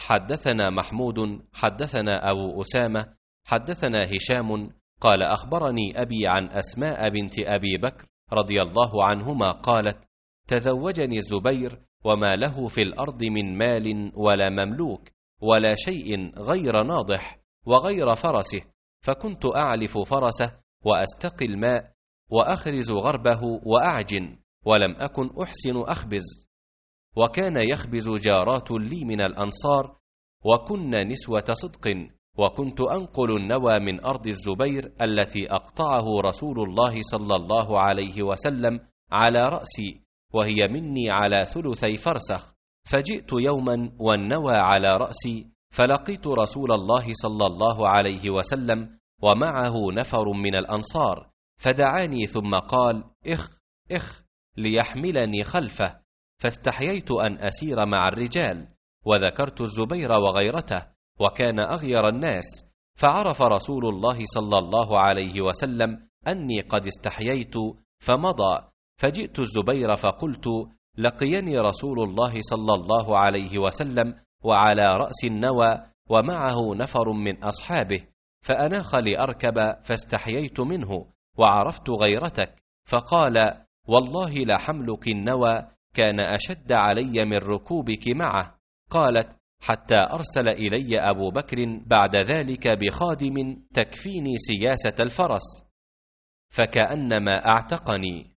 حدثنا محمود حدثنا أبو أسامة حدثنا هشام قال أخبرني أبي عن أسماء بنت أبي بكر رضي الله عنهما قالت: تزوجني الزبير وما له في الأرض من مال ولا مملوك ولا شيء غير ناضح وغير فرسه، فكنت أعلف فرسه وأستقي الماء وأخرز غربه وأعجن، ولم أكن أحسن أخبز. وكان يخبز جارات لي من الأنصار، وكن نسوة صدق، وكنت أنقل النوى من أرض الزبير التي أقطعه رسول الله صلى الله عليه وسلم على رأسي، وهي مني على 3 فرسخ. فجئت يوما والنوى على رأسي، فلقيت رسول الله صلى الله عليه وسلم ومعه نفر من الأنصار، فدعاني ثم قال: إخ ليحملني خلفه، فاستحييت أن أسير مع الرجال، وذكرت الزبير وغيرته، وكان أغير الناس، فعرف رسول الله صلى الله عليه وسلم أني قد استحييت فمضى. فجئت الزبير فقلت: لقيني رسول الله صلى الله عليه وسلم وعلى رأس النوى ومعه نفر من أصحابه، فأناخ لأركب، فاستحييت منه وعرفت غيرتك، فقال: والله لحملك النوى كان أشد علي من ركوبك معه. قالت: حتى أرسل إلي أبو بكر بعد ذلك بخادم تكفيني سياسة الفرس، فكأنما أعتقني.